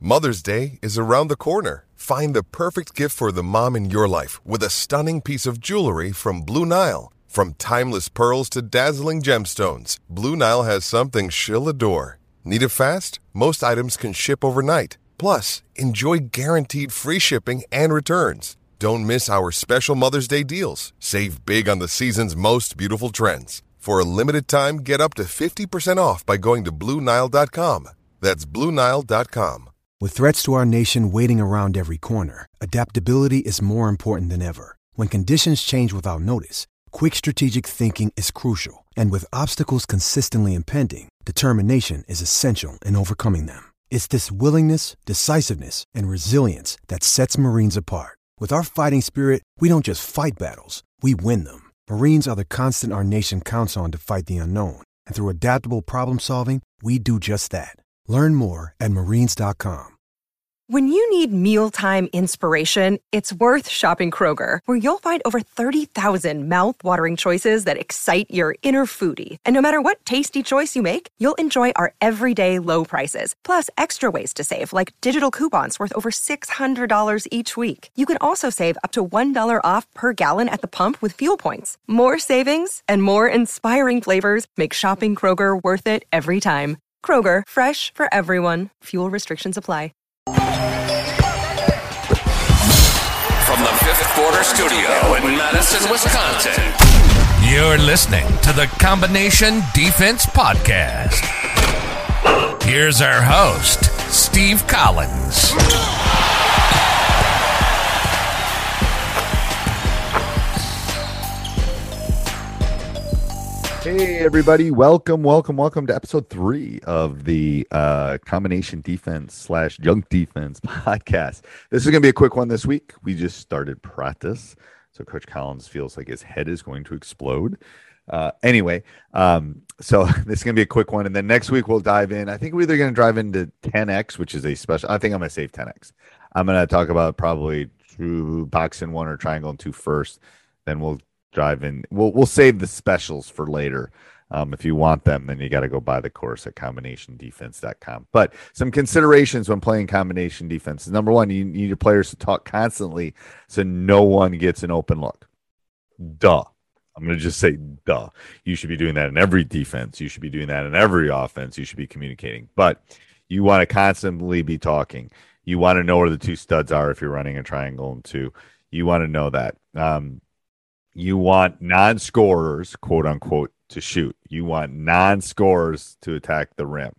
Mother's Day is around the corner. Find the perfect gift for the mom in your life with a stunning piece of jewelry from Blue Nile. From timeless pearls to dazzling gemstones, Blue Nile has something she'll adore. Need it fast? Most items can ship overnight. Plus, enjoy guaranteed free shipping and returns. Don't miss our special Mother's Day deals. Save big on the season's most beautiful trends. For a limited time, get up to 50% off by going to BlueNile.com. That's BlueNile.com. With threats to our nation waiting around every corner, adaptability is more important than ever. When conditions change without notice, quick strategic thinking is crucial. And with obstacles consistently impending, determination is essential in overcoming them. It's this willingness, decisiveness, and resilience that sets Marines apart. With our fighting spirit, we don't just fight battles, we win them. Marines are the constant our nation counts on to fight the unknown. And through adaptable problem solving, we do just that. Learn more at marines.com. When you need mealtime inspiration, it's worth shopping Kroger, where you'll find over 30,000 mouth-watering choices that excite your inner foodie. And no matter what tasty choice you make, you'll enjoy our everyday low prices, plus extra ways to save, like digital coupons worth over $600 each week. You can also save up to $1 off per gallon at the pump with fuel points. More savings and more inspiring flavors make shopping Kroger worth it every time. Kroger, fresh for everyone. Fuel restrictions apply. From the Fifth Quarter Studio in Madison, Wisconsin, you're listening to the Combination Defense Podcast. Here's our host, Steve Collins. Hey, everybody. Welcome to episode 3 of the Combination Defense / Junk Defense podcast. This is going to be a quick one this week. We just started practice, so Coach Collins feels like his head is going to explode. So this is going to be a quick one, and then next week we'll dive in. I think we're either going to dive into 10X, which is a special. I think I'm going to save 10X. I'm going to talk about probably box in 1 or triangle in 2 first. Then we'll drive in. We'll save the specials for later. If you want them, then you got to go buy the course at combinationdefense.com. But some considerations when playing combination defense. Number one, you need your players to talk constantly so no one gets an open look. Duh. I'm going to just say duh. You should be doing that in every defense. You should be doing that in every offense. You should be communicating. But you want to constantly be talking. You want to know where the 2 studs are if you're running a triangle and 2. You want to know that. You want non-scorers, quote unquote, to shoot. You want non-scorers to attack the rim.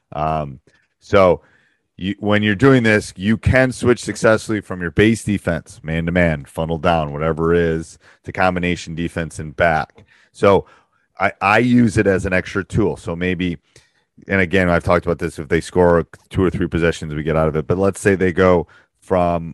When you're doing this, you can switch successfully from your base defense, man-to-man, funnel down, whatever it is, to combination defense and back. So I use it as an extra tool. So maybe, and again, I've talked about this, if they score 2 or 3 possessions, we get out of it. But let's say we go from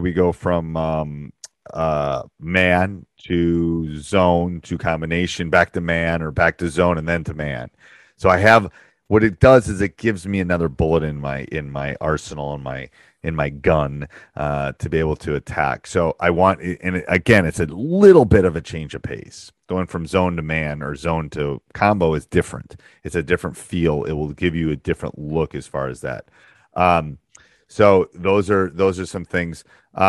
man to zone to combination, back to man, or back to zone and then to man. So I have, what it does is it gives me another bullet in my arsenal, in my gun, to be able to attack. So I want, and again, it's a little bit of a change of pace. Going from zone to man or zone to combo is different. It's a different feel. It will give you a different look as far as that. So those are some things.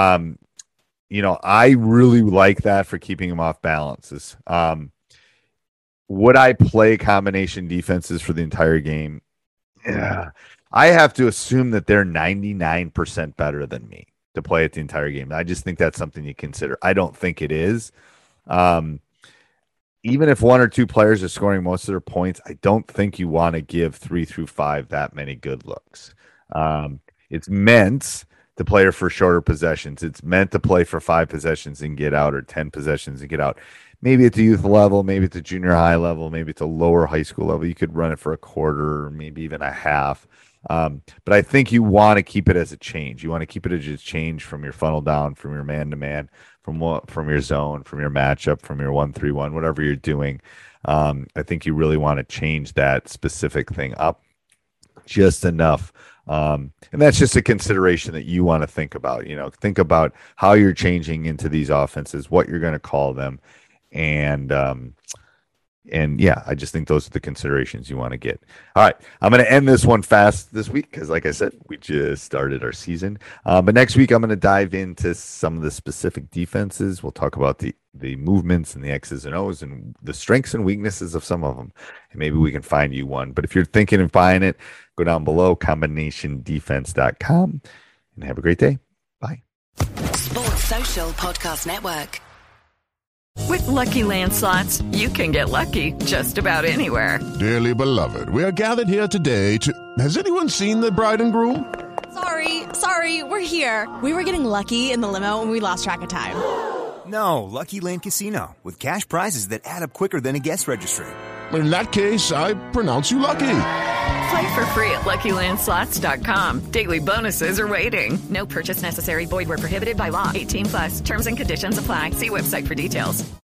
I really like that for keeping them off balances. Would I play combination defenses for the entire game? Yeah. I have to assume that they're 99% better than me to play it the entire game. I just think that's something you consider. I don't think it is. Even if 1 or 2 players are scoring most of their points, I don't think you want to give 3 through 5 that many good looks. It's meant to play for shorter possessions. It's meant to play for 5 possessions and get out, or 10 possessions and get out. Maybe at the youth level, maybe at the junior high level, maybe at the lower high school level, you could run it for a quarter or maybe even a half. But I think you want to keep it as a change. You want to keep it as a change from your funnel down, from your man-to-man, from your zone, from your matchup, from your 1-3-1, whatever you're doing. I think you really want to change that specific thing up just enough. And that's just a consideration that you want to think about. Think about how you're changing into these offenses, what you're going to call them, and And yeah, I just think those are the considerations you want to get. All right, I'm going to end this one fast this week because, like I said, we just started our season. But next week, I'm going to dive into some of the specific defenses. We'll talk about the movements and the X's and O's and the strengths and weaknesses of some of them. And maybe we can find you one. But if you're thinking of buying it, go down below, combinationdefense.com, and have a great day. Bye. Sports Social Podcast Network. With Lucky Land Slots, you can get lucky just about anywhere. Dearly beloved, we are gathered here today to... Has anyone seen the bride and groom? Sorry, we're here. We were getting lucky in the limo and we lost track of time. No, Lucky Land Casino, with cash prizes that add up quicker than a guest registry. In that case, I pronounce you lucky. Play for free at LuckyLandSlots.com. Daily bonuses are waiting. No purchase necessary. Void where prohibited by law. 18+. Terms and conditions apply. See website for details.